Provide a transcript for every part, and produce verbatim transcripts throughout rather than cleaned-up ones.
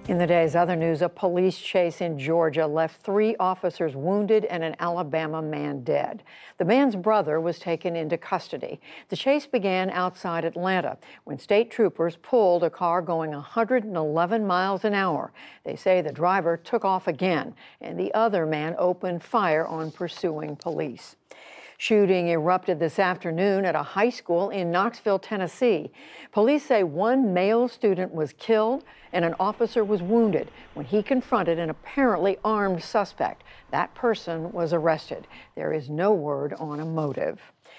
In the day's other news, a police chase in Georgia left three officers wounded and an Alabama man dead. The man's brother was taken into custody. The chase began outside Atlanta when state troopers pulled a car going one hundred eleven miles an hour. They say the driver took off again, and the other man opened fire on pursuing police. Shooting erupted this afternoon at a high school in Knoxville, Tennessee. Police say one male student was killed and an officer was wounded when he confronted an apparently armed suspect. That person was arrested. There is no word on a motive.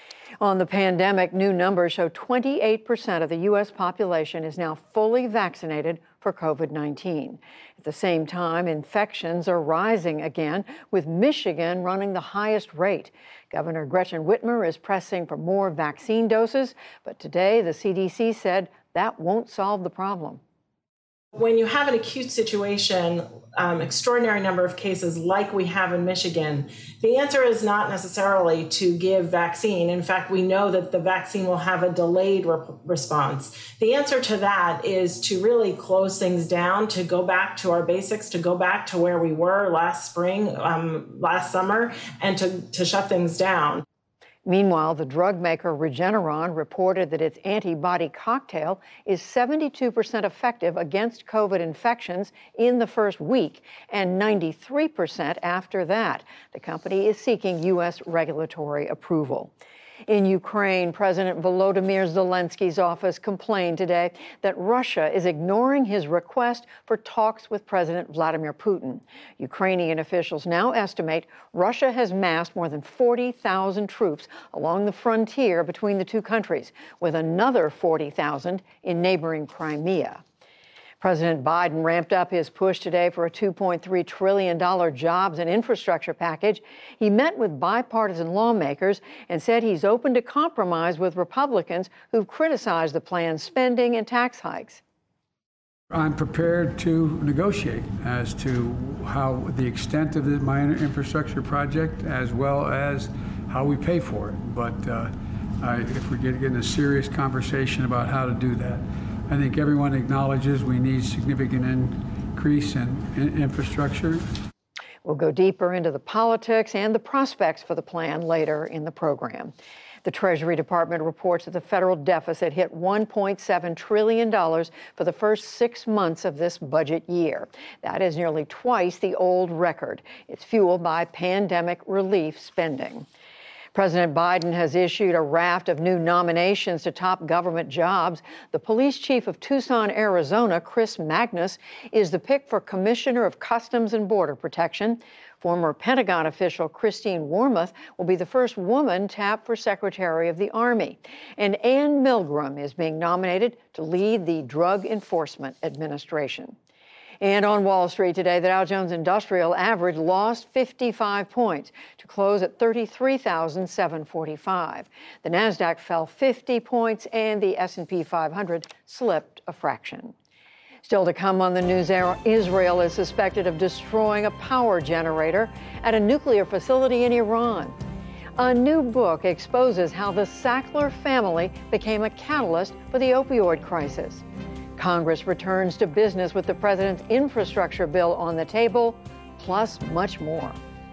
On the pandemic, new numbers show twenty-eight percent of the U S population is now fully vaccinated for COVID nineteen. At the same time, infections are rising again, with Michigan running the highest rate. Governor Gretchen Whitmer is pressing for more vaccine doses, but today the C D C said that won't solve the problem. When you have an acute situation, um, extraordinary number of cases like we have in Michigan, the answer is not necessarily to give vaccine. In fact, we know that the vaccine will have a delayed re- response. The answer to that is to really close things down, to go back to our basics, to go back to where we were last spring, um, last summer, and to, to shut things down. Meanwhile, the drug maker Regeneron reported that its antibody cocktail is seventy-two percent effective against COVID infections in the first week and ninety-three percent after that. The company is seeking U S regulatory approval. In Ukraine, President Volodymyr Zelensky's office complained today that Russia is ignoring his request for talks with President Vladimir Putin. Ukrainian officials now estimate Russia has massed more than forty thousand troops along the frontier between the two countries, with another forty thousand in neighboring Crimea. President Biden ramped up his push today for a two point three trillion dollars jobs and infrastructure package. He met with bipartisan lawmakers and said he's open to compromise with Republicans who've criticized the plan's spending and tax hikes. I'm prepared to negotiate as to how the extent of the, my infrastructure project, as well as how we pay for it. But uh, I, if we get, get in a serious conversation about how to do that, I think everyone acknowledges we need significant increase in, in infrastructure. We'll go deeper into the politics and the prospects for the plan later in the program. The Treasury Department reports that the federal deficit hit one point seven trillion dollars for the first six months of this budget year. That is nearly twice the old record. It's fueled by pandemic relief spending. President Biden has issued a raft of new nominations to top government jobs. The police chief of Tucson, Arizona, Chris Magnus, is the pick for Commissioner of Customs and Border Protection. Former Pentagon official Christine Wormuth will be the first woman tapped for Secretary of the Army. And Anne Milgram is being nominated to lead the Drug Enforcement Administration. And on Wall Street today, the Dow Jones Industrial Average lost fifty-five points to close at thirty-three thousand seven hundred forty-five. The Nasdaq fell fifty points and the S and P five hundred slipped a fraction. Still to come on the news, Israel is suspected of destroying a power generator at a nuclear facility in Iran. A new book exposes how the Sackler family became a catalyst for the opioid crisis. Congress returns to business with the president's infrastructure bill on the table, plus much more.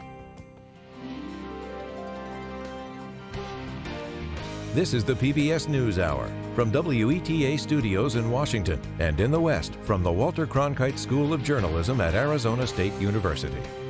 This is the P B S NewsHour from W E T A Studios in Washington and in the West from the Walter Cronkite School of Journalism at Arizona State University.